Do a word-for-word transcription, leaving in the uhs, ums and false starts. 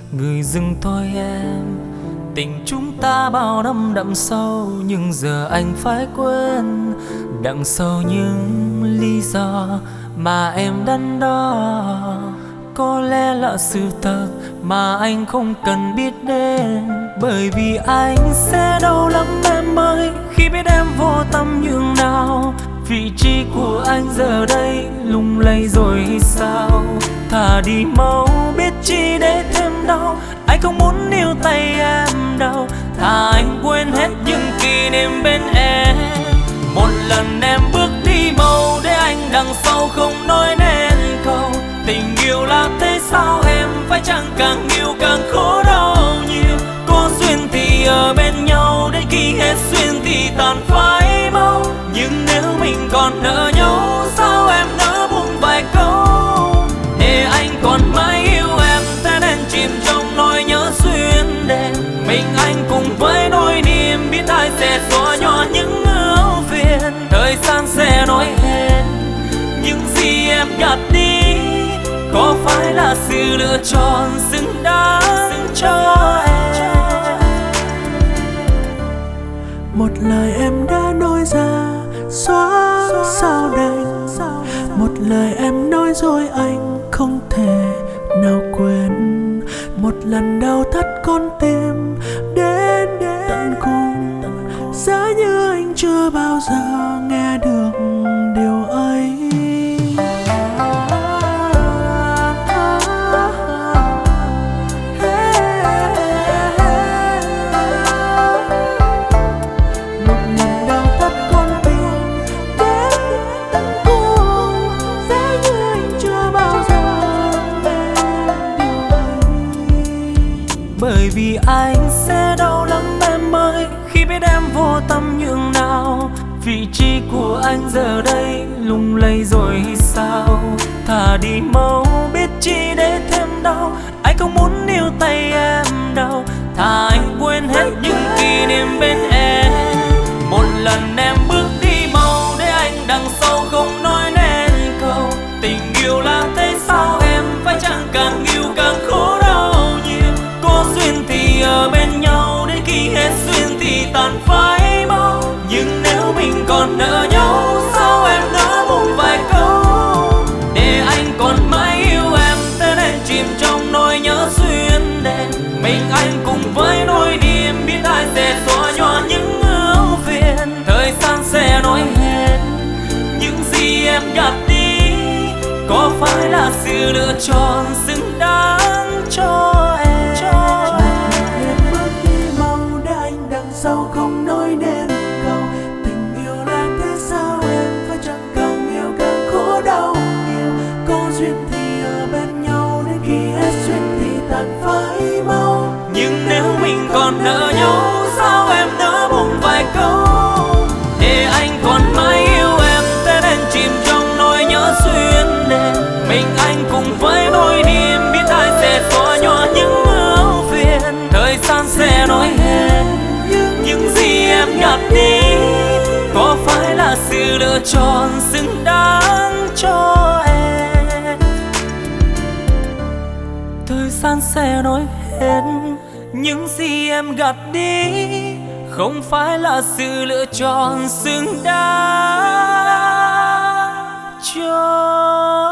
Người dưng thôi em, tình chúng ta bao năm đậm sâu, nhưng giờ anh phải quên. Đằng sau những lý do mà em đắn đo, có lẽ là sự thật mà anh không cần biết đến. Bởi vì anh sẽ đau lắm em ơi, khi biết em vô tâm nhường nào. Vị trí của anh giờ đây lung lay rồi sao? Thà đi mau biết chi để thêm đau, anh không muốn níu tay em đâu. Thà anh quên hết những kỷ niệm bên em. Một lần em bước đi mau, để anh đằng sau không nói nên câu. Tình yêu là thế sao em, phải chẳng càng yêu càng khổ đau nhiều. Có duyên thì ở bên nhau, đến khi hết duyên thì tàn phai mau. Nhưng nếu mình còn nợ nhau, sao em nỡ buông vài câu để anh còn mãi yêu em, thế nên chìm trong nỗi nhớ xuyên đêm. Mình anh cùng với nỗi niềm, biết ai sẽ xóa nhòa những ưu phiền. Thời gian sẽ nói hết những gì em gạt đi, có phải là sự lựa chọn xứng đáng cho em? Một lời em đã nói ra, xóa sao đành. Một lời em nói rồi anh không thể nào quên. Một lần đau thắt con tim đến tận cùng, giá như anh chưa bao giờ nghe được điều ấy. Bởi vì anh sẽ đau lắm em ơi, khi biết em vô tâm nhường nào. Vị trí của anh giờ đây lung lay rồi sao? Thà đi mau biết chi để thêm đau, anh không muốn níu tay em đâu. Thà anh quên hết những kỷ niệm bên em. Một lần em bước đi mau, để anh đằng sau không nói nên câu. Tình yêu là thế sao em, phải chẳng càng yêu càng khổ đau nhiều. Có duyên thì ở bên nhau, đến khi hết duyên thì tàn phai mau. Nhưng nếu mình còn nợ nhau, sao em nỡ buông vài câu để anh còn mãi yêu em, thế nên chìm trong nỗi nhớ xuyên đêm. Mình anh cùng với nỗi niềm, biết ai sẽ xóa nhòa những ưu phiền. Thời gian sẽ nói hết những gì em gạt đi, có phải là sự lựa chọn xứng đáng cho em? Sao không nói nên câu, tình yêu là thế sao em, phải chẳng càng yêu càng khổ đau nhiều. Có duyên thì ở bên nhau, đến khi hết duyên thì tàn phai mau. Nhưng nếu mình còn nợ nhau, sao em nỡ buông vài câu để anh còn mãi yêu em, thế nên chìm trong nỗi nhớ xuyên đêm. Mình anh cùng với nỗi niềm, biết ai sẽ xóa nhòa những ưu phiền. Thời gian sẽ nói hết những gì em gạt đi, có phải là sự lựa chọn xứng đáng cho em? Thời gian sẽ nói hết những gì em gạt đi, không phải là sự lựa chọn xứng đáng cho